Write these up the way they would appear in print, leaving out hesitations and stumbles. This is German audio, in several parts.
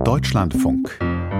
Deutschlandfunk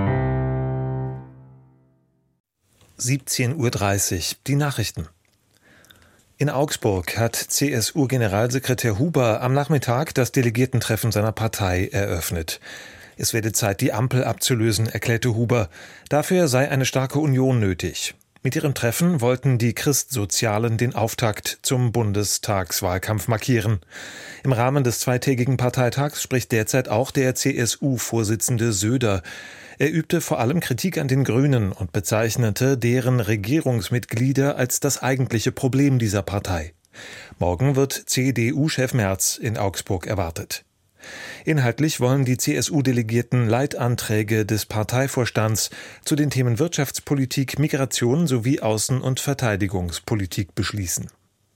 17:30 Uhr, die Nachrichten. In Augsburg hat CSU-Generalsekretär Huber am Nachmittag das Delegiertentreffen seiner Partei eröffnet. Es werde Zeit, die Ampel abzulösen, erklärte Huber. Dafür sei eine starke Union nötig. Mit ihrem Treffen wollten die Christsozialen den Auftakt zum Bundestagswahlkampf markieren. Im Rahmen des zweitägigen Parteitags spricht derzeit auch der CSU-Vorsitzende Söder. Er übte vor allem Kritik an den Grünen und bezeichnete deren Regierungsmitglieder als das eigentliche Problem dieser Partei. Morgen wird CDU-Chef Merz in Augsburg erwartet. Inhaltlich wollen die CSU-Delegierten Leitanträge des Parteivorstands zu den Themen Wirtschaftspolitik, Migration sowie Außen- und Verteidigungspolitik beschließen.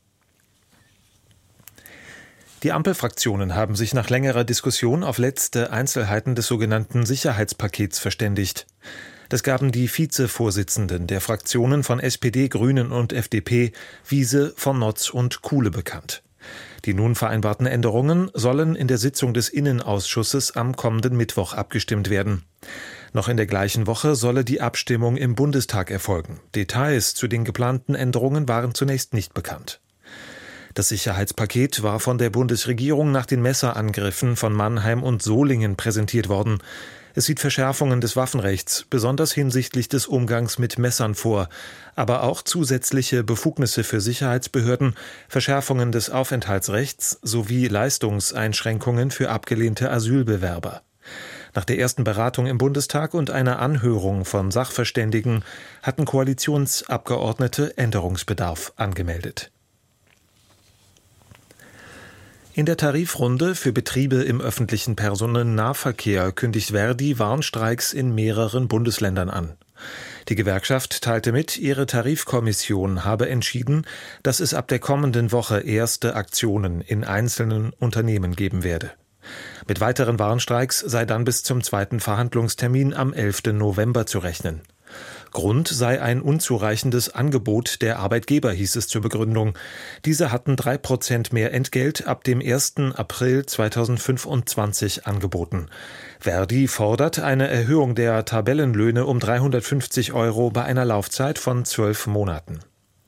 Die Ampelfraktionen haben sich nach längerer Diskussion auf letzte Einzelheiten des sogenannten Sicherheitspakets verständigt. Das gaben die Vizevorsitzenden der Fraktionen von SPD, Grünen und FDP, Wiese, von Notz und Kuhle bekannt. Die nun vereinbarten Änderungen sollen in der Sitzung des Innenausschusses am kommenden Mittwoch abgestimmt werden. Noch in der gleichen Woche solle die Abstimmung im Bundestag erfolgen. Details zu den geplanten Änderungen waren zunächst nicht bekannt. Das Sicherheitspaket war von der Bundesregierung nach den Messerangriffen von Mannheim und Solingen präsentiert worden. Es sieht Verschärfungen des Waffenrechts, besonders hinsichtlich des Umgangs mit Messern vor, aber auch zusätzliche Befugnisse für Sicherheitsbehörden, Verschärfungen des Aufenthaltsrechts sowie Leistungseinschränkungen für abgelehnte Asylbewerber. Nach der ersten Beratung im Bundestag und einer Anhörung von Sachverständigen hatten Koalitionsabgeordnete Änderungsbedarf angemeldet. In der Tarifrunde für Betriebe im öffentlichen Personennahverkehr kündigt Verdi Warnstreiks in mehreren Bundesländern an. Die Gewerkschaft teilte mit, ihre Tarifkommission habe entschieden, dass es ab der kommenden Woche erste Aktionen in einzelnen Unternehmen geben werde. Mit weiteren Warnstreiks sei dann bis zum zweiten Verhandlungstermin am 11. November zu rechnen. Grund sei ein unzureichendes Angebot der Arbeitgeber, hieß es zur Begründung. Diese hatten 3% mehr Entgelt ab dem 1. April 2025 angeboten. Verdi fordert eine Erhöhung der Tabellenlöhne um 350 € bei einer Laufzeit von 12 Monaten.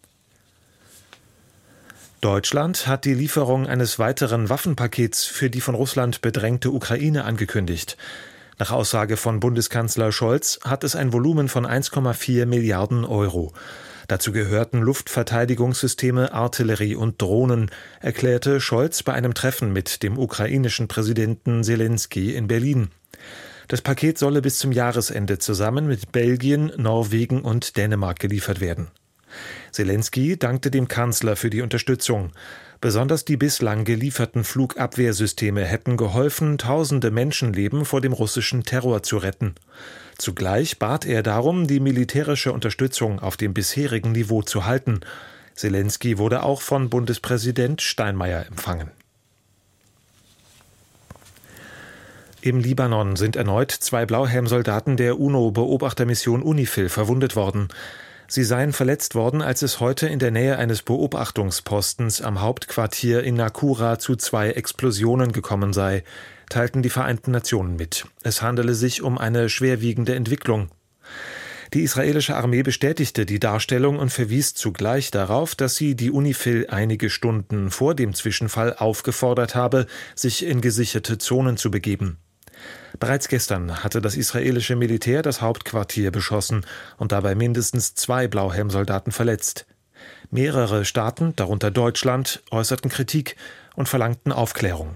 Deutschland hat die Lieferung eines weiteren Waffenpakets für die von Russland bedrängte Ukraine angekündigt. Nach Aussage von Bundeskanzler Scholz hat es ein Volumen von 1,4 Milliarden €. Dazu gehörten Luftverteidigungssysteme, Artillerie und Drohnen, erklärte Scholz bei einem Treffen mit dem ukrainischen Präsidenten Selenskyj in Berlin. Das Paket solle bis zum Jahresende zusammen mit Belgien, Norwegen und Dänemark geliefert werden. Selenskyj dankte dem Kanzler für die Unterstützung. Besonders die bislang gelieferten Flugabwehrsysteme hätten geholfen, tausende Menschenleben vor dem russischen Terror zu retten. Zugleich bat er darum, die militärische Unterstützung auf dem bisherigen Niveau zu halten. Selenskyj wurde auch von Bundespräsident Steinmeier empfangen. Im Libanon sind erneut 2 Blauhelmsoldaten der UNO-Beobachtermission UNIFIL verwundet worden. Sie seien verletzt worden, als es heute in der Nähe eines Beobachtungspostens am Hauptquartier in Nakura zu 2 Explosionen gekommen sei, teilten die Vereinten Nationen mit. Es handele sich um eine schwerwiegende Entwicklung. Die israelische Armee bestätigte die Darstellung und verwies zugleich darauf, dass sie die UNIFIL einige Stunden vor dem Zwischenfall aufgefordert habe, sich in gesicherte Zonen zu begeben. Bereits gestern hatte das israelische Militär das Hauptquartier beschossen und dabei mindestens 2 Blauhelmsoldaten verletzt. Mehrere Staaten, darunter Deutschland, äußerten Kritik und verlangten Aufklärung.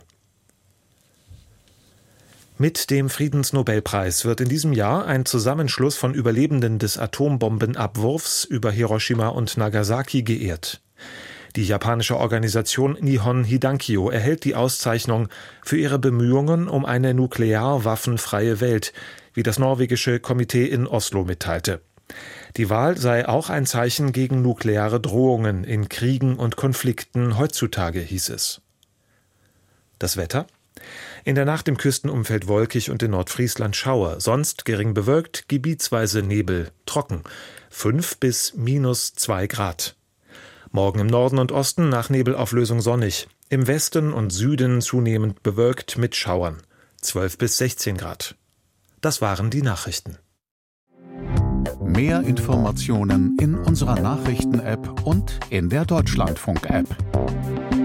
Mit dem Friedensnobelpreis wird in diesem Jahr ein Zusammenschluss von Überlebenden des Atombombenabwurfs über Hiroshima und Nagasaki geehrt. Die japanische Organisation Nihon Hidankyo erhält die Auszeichnung für ihre Bemühungen um eine nuklearwaffenfreie Welt, wie das norwegische Komitee in Oslo mitteilte. Die Wahl sei auch ein Zeichen gegen nukleare Drohungen in Kriegen und Konflikten heutzutage, hieß es. Das Wetter? In der Nacht im Küstenumfeld wolkig und in Nordfriesland Schauer, sonst gering bewölkt, gebietsweise Nebel, trocken, 5 bis -2 Grad. Morgen im Norden und Osten nach Nebelauflösung sonnig, im Westen und Süden zunehmend bewölkt mit Schauern, 12 bis 16 Grad. Das waren die Nachrichten. Mehr Informationen in unserer Nachrichten-App und in der Deutschlandfunk-App.